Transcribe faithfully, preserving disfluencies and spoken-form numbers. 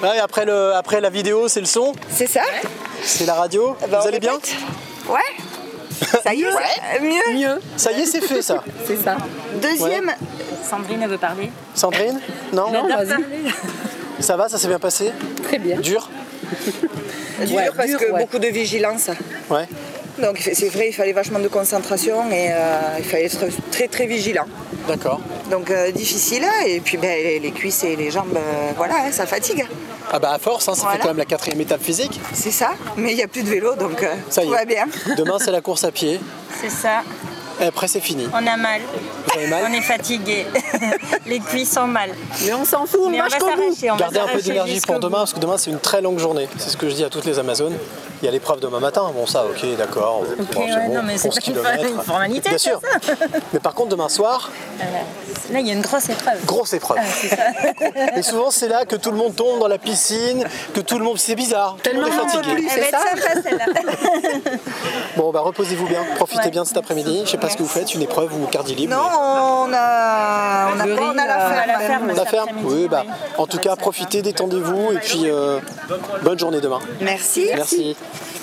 Ouais, après, le, après la vidéo, c'est le son. C'est ça. C'est la radio. Bah, Vous allez bien? Ouais. Ça y est, ouais. ça, mieux. Mieux. Ça y est, c'est fait ça. C'est ça. Deuxième. Ouais. Sandrine, elle veut parler. Sandrine? Non, non vas-y. Ça va, ça s'est bien passé? Très bien. Dur? Dur ouais, parce dur, que ouais. beaucoup de vigilance. Ouais. Donc c'est vrai, il fallait vachement de concentration et euh, il fallait être très très vigilant. D'accord. Donc euh, difficile, et puis ben, les, les cuisses et les jambes, euh, voilà, hein, ça fatigue. Ah bah à force, hein, ça Voilà. fait quand même la quatrième étape physique. C'est ça, mais il n'y a plus de vélo, donc euh, Ça y tout est. va bien. Demain, c'est la course à pied. C'est ça. Et après, c'est fini. On a mal. Vous avez mal? On est fatigué. Les cuisses sont mal. Mais on s'en fout, on Mais on marche va comme vous. s'arracher. on va Gardez un peu s'arracher d'énergie jusqu'au pour demain, bout. parce que demain, c'est une très longue journée. C'est ce que je dis à toutes les Amazones. Il y a l'épreuve demain matin. Bon, ça, ok, d'accord. Ok, Bon, c'est ouais, bon, non, mais c'est onze pas une kilomètres. une formalité. Bien ça, sûr. ça. Mais par contre, demain soir, Là, il y a une grosse épreuve. grosse épreuve. Et souvent, c'est là que tout le monde tombe dans la piscine, que tout le monde. C'est bizarre. Tout le monde est Tellement fatigué. plus, Elle va c'est être ça. sympa, celle-là. Bon, bah reposez-vous bien. Profitez Ouais. bien de cet après-midi. Je sais pas ce que vous faites, une épreuve ou cardio libre. Non, on a, on a, Le pas, on a la riz, ferme. à la ferme. mais... La cet ferme. après-midi, Oui, bah. oui. En tout cas, profitez, détendez-vous et puis euh, bonne journée demain. Merci. Merci.